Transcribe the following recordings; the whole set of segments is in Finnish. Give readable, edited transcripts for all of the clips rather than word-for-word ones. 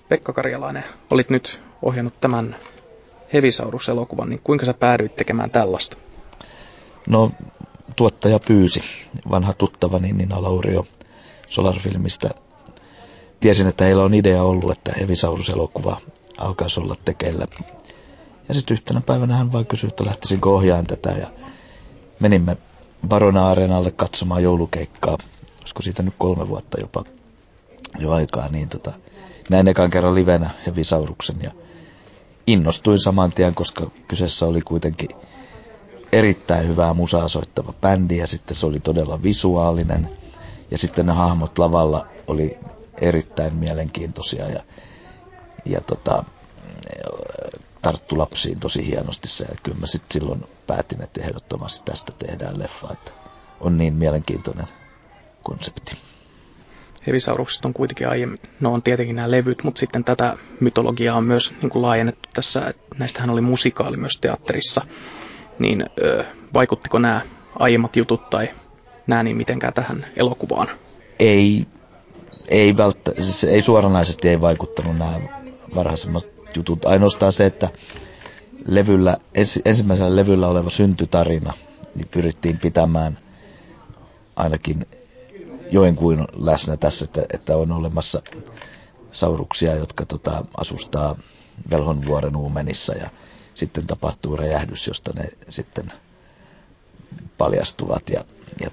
Pekka Karjalainen, olit nyt ohjannut tämän Hevisaurus-elokuvan, niin kuinka sä päädyit tekemään tällaista? No, tuottaja pyysi. Vanha tuttavani Nina Laurio Solar-filmistä. Tiesin, että heillä on idea ollut, että Hevisaurus-elokuva alkaisi olla tekeillä. Ja sitten yhtenä päivänä hän vain kysyi, että lähtisinkö ohjaan tätä. Ja menimme Barona-areenalle katsomaan joulukeikkaa. Olisiko siitä nyt 3 vuotta jopa jo aikaa. Niin näin ekan kerran livenä Hevisauruksen ja innostuin saman tien, koska kyseessä oli kuitenkin erittäin hyvää musaa soittava bändi ja sitten se oli todella visuaalinen. Ja sitten ne hahmot lavalla oli erittäin mielenkiintoisia ja tarttu lapsiin tosi hienosti se. Ja kyllä mä sitten silloin päätin, että ehdottomasti tästä tehdään leffa, että on niin mielenkiintoinen konsepti. Hevisauruksesta on kuitenkin aiemmin, no on tietenkin nämä levyt, mutta sitten tätä mytologiaa on myös niin kuin laajennettu tässä. Näistähän oli musikaali myös teatterissa. Niin vaikuttiko nämä aiemmat jutut tai nämä niin mitenkään tähän elokuvaan? Ei välttämättä, siis ei suoranaisesti ei vaikuttanut nämä varhaisemmat jutut. Ainoastaan se, että ensimmäisellä levyllä oleva syntytarina niin pyrittiin pitämään ainakin joinkuin läsnä tässä, että on olemassa sauruksia, jotka asustaa Velhonvuoren uumenissa ja sitten tapahtuu räjähdys, josta ne sitten paljastuvat ja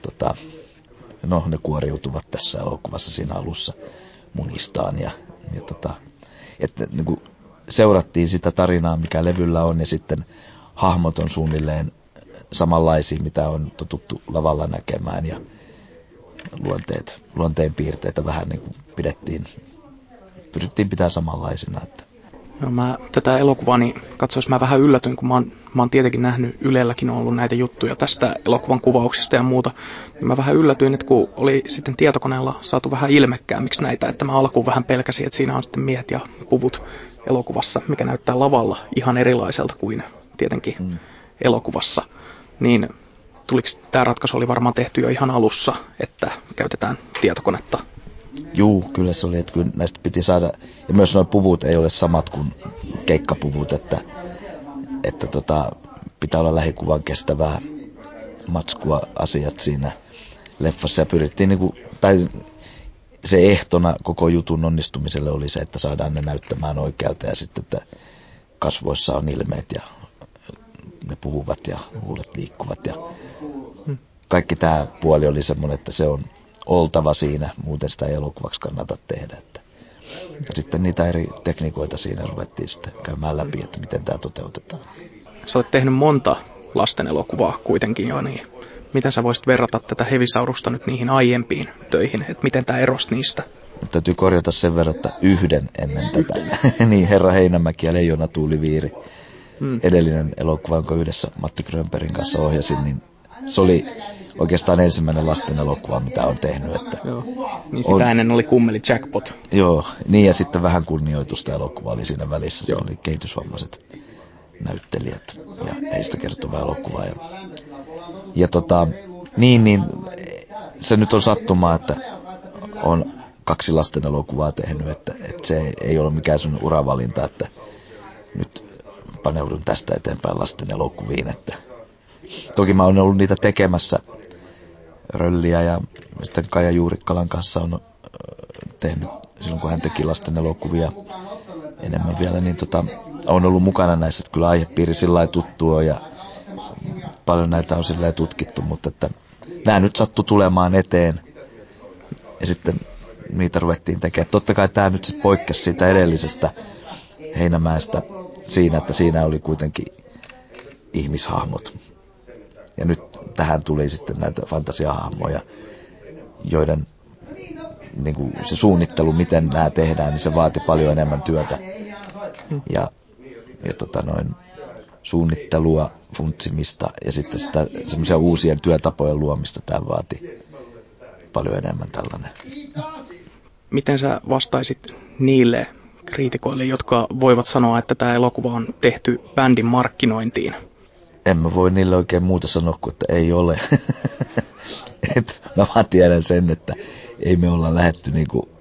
ne kuoriutuvat tässä elokuvassa siinä alussa munistaan että niin kuin seurattiin sitä tarinaa, mikä levyllä on ja sitten hahmot on suunnilleen samanlaisia, mitä on totuttu lavalla näkemään ja luonteen piirteitä vähän niin kuin pyrittiin pitää samanlaisina. Että. No mä tätä elokuvaa niin katsois mä vähän yllätyin, kun mä oon tietenkin nähnyt Ylelläkin on ollut näitä juttuja tästä elokuvan kuvauksista ja muuta. Niin mä vähän yllätyin, että kun oli sitten tietokoneella saatu vähän ilmekkäämmiksi näitä, että mä alkuun vähän pelkäsin, että siinä on sitten miehet ja puvut elokuvassa, mikä näyttää lavalla ihan erilaiselta kuin tietenkin elokuvassa. Niin tuliko tämä ratkaisu oli varmaan tehty jo ihan alussa, että käytetään tietokonetta? Juu, kyllä se oli, että kyllä näistä piti saada, ja myös nuo puvut ei ole samat kuin keikkapuvut, että pitää olla lähikuvan kestävää matskua asiat siinä leffassa, ja pyrittiin tai se ehtona koko jutun onnistumiselle oli se, että saadaan ne näyttämään oikealta, ja sitten, että kasvoissa on ilmeet, ja ne puhuvat, ja huulet liikkuvat, ja kaikki tämä puoli oli semmoinen, että se on oltava siinä, muuten sitä ei elokuvaksi kannata tehdä. Ja sitten niitä eri tekniikoita siinä ruvettiin sitten käymään läpi, että miten tämä toteutetaan. Sä olet tehnyt monta lasten elokuvaa kuitenkin jo, niin miten sä voisit verrata tätä Hevisaurusta nyt niihin aiempiin töihin, että miten tämä erosi niistä? Nyt täytyy korjata sen verran, että yhden ennen tätä. Niin, Herra Heinämäki ja Leijona Tuuliviiri. Edellinen elokuva, jonka yhdessä Matti Grönbergin kanssa ohjasin, niin se oli oikeastaan ensimmäinen lasten elokuva, mitä on tehnyt. Että joo. Niin sitä ennen oli Kummeli Jackpot. Joo, niin ja sitten vähän kunnioitusta elokuva oli siinä välissä. Se oli kehitysvammaiset näyttelijät ja heistä kertova elokuva. Niin, se nyt on sattumaa, että on 2 lasten elokuvaa tehnyt, että se ei ole mikään sellainen uravalinta, että nyt paneudun tästä eteenpäin lasten elokuviin. Että toki mä oon ollut niitä tekemässä. Rölliä ja sitten Kaija Juurikkalan kanssa on tehnyt silloin, kun hän teki lasten elokuvia enemmän vielä, niin on ollut mukana näissä, että kyllä aihepiiri sillä lailla tuttu on ja paljon näitä on sillä lailla tutkittu, mutta että nämä nyt sattu tulemaan eteen ja sitten niitä ruvettiin tekemään. Totta kai tämä nyt siis poikkesi siitä edellisestä Heinämäestä siinä, että siinä oli kuitenkin ihmishahmot. Ja nyt tähän tuli sitten näitä fantasiahahmoja, joiden niin kuin se suunnittelu, miten nämä tehdään, niin se vaati paljon enemmän työtä. Ja suunnittelua, funtsimista ja sitten sitä semmoisia uusien työtapojen luomista tämä vaati paljon enemmän tällainen. Miten sä vastaisit niille kriitikoille, jotka voivat sanoa, että tämä elokuva on tehty bändin markkinointiin? En mä voi niille oikein muuta sanoa kuin, että ei ole. Mä vaan tiedän sen, että ei me olla lähdetty niinku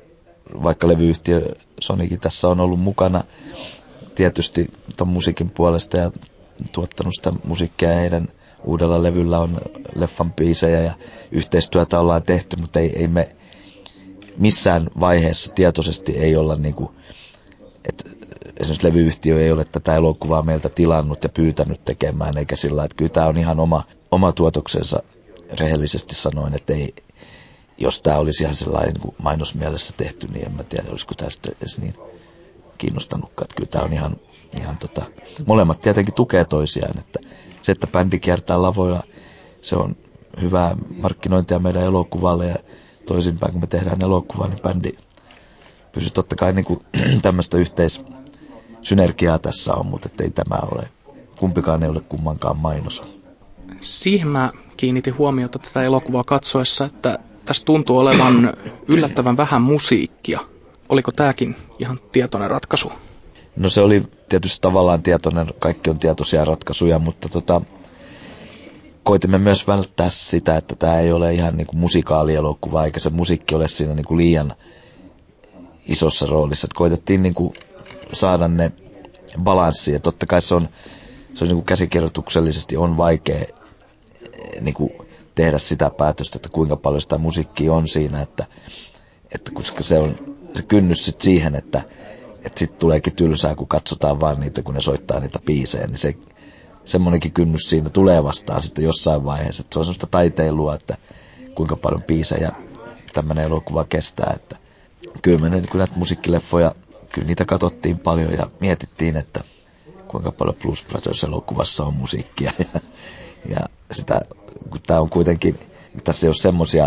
vaikka levyyhtiö Sonykin tässä on ollut mukana tietysti ton musiikin puolesta ja tuottanut sitä musiikkia ja heidän uudella levyllä on leffan biisejä ja yhteistyötä ollaan tehty, mutta ei me missään vaiheessa tietoisesti ei olla niinku, että esimerkiksi levyyhtiö ei ole tätä elokuvaa meiltä tilannut ja pyytänyt tekemään, eikä sillä, että kyllä tämä on ihan oma tuotoksensa rehellisesti sanoen, että ei, jos tämä olisi ihan sellainen niin mainosmielessä tehty, niin en mä tiedä, olisiko tämä sitten edes niin kiinnostanutkaan. Että kyllä tämä on ihan molemmat tietenkin tukee toisiaan, että se, että bändi kiertää lavoilla, se on hyvää markkinointia meidän elokuvalle ja toisinpäin, kun me tehdään elokuvaa, niin bändi pysyy totta kai niin kuin tämmöistä yhteissynergiaa tässä on, mutta ei tämä ole, kumpikaan ei ole kummankaan mainos. Siihen mä kiinnitin huomiota tätä elokuvaa katsoessa, että tässä tuntuu olevan yllättävän vähän musiikkia. Oliko tämäkin ihan tietoinen ratkaisu? No se oli tietysti tavallaan tietoinen, kaikki on tietoisia ratkaisuja, mutta koitimme myös välttää sitä, että tämä ei ole ihan niin kuin musikaalielokuva, eikä se musiikki ole siinä niin kuin liian isossa roolissa. Että koitettiin niin kuin saada ne balanssia. Totta kai se on niin kuin käsikirjoituksellisesti on vaikea niin kuin tehdä sitä päätöstä, että kuinka paljon sitä musiikkia on siinä, että koska se on se kynnys sit siihen, että sitten tuleekin tylsää, kun katsotaan vaan niitä, kun ne soittaa niitä biisejä, niin se semmoinenkin kynnys siinä tulee vastaan sitten jossain vaiheessa. Että se on semmoista taiteilua, että kuinka paljon biisejä tämmöinen elokuva kestää. Että kyllä me näitä musiikkileffoja, kyllä niitä katsottiin paljon ja mietittiin, että kuinka paljon Blues Brothers-elokuvassa on musiikkia. Ja sitä, kun tämä on kuitenkin, tässä ei ole semmoisia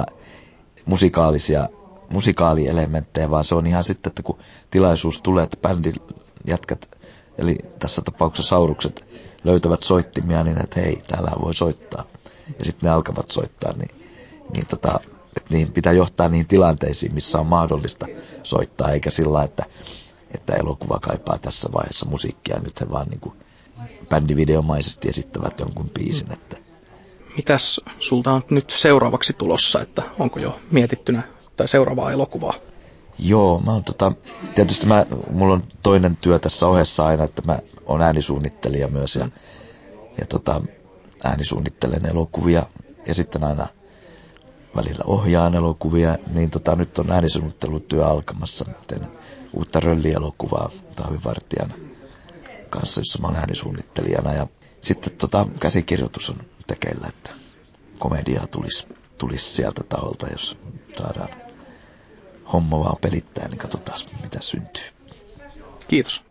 musikaalielementtejä, vaan se on ihan sitten, että kun tilaisuus tulee, että bändin jätkät, eli tässä tapauksessa Saurukset, löytävät soittimia, niin että hei, täällä voi soittaa. Ja sitten ne alkavat soittaa, että niihin pitää johtaa niihin tilanteisiin, missä on mahdollista soittaa, eikä sillä, että elokuva kaipaa tässä vaiheessa musiikkia. Nyt he vaan niin kuin bändivideomaisesti esittävät jonkun biisin. Että Mitäs sulta on nyt seuraavaksi tulossa, että onko jo mietittynä tai seuraavaa elokuvaa? Joo, tietysti mulla on toinen työ tässä ohessa aina, että mä oon äänisuunnittelija myös ja äänisuunnittelen elokuvia ja sitten aina välillä ohjaan elokuvia, niin nyt on äänisuunnittelutyö alkamassa. Teen uutta Rölli-elokuvaa Taavi Vartijan kanssa, jossa mä oon äänisuunnittelijana ja sitten käsikirjoitus on tekeillä, että komediaa tulisi sieltä taholta, jos saadaan homma vaan pelittää, niin katsotaan mitä syntyy. Kiitos.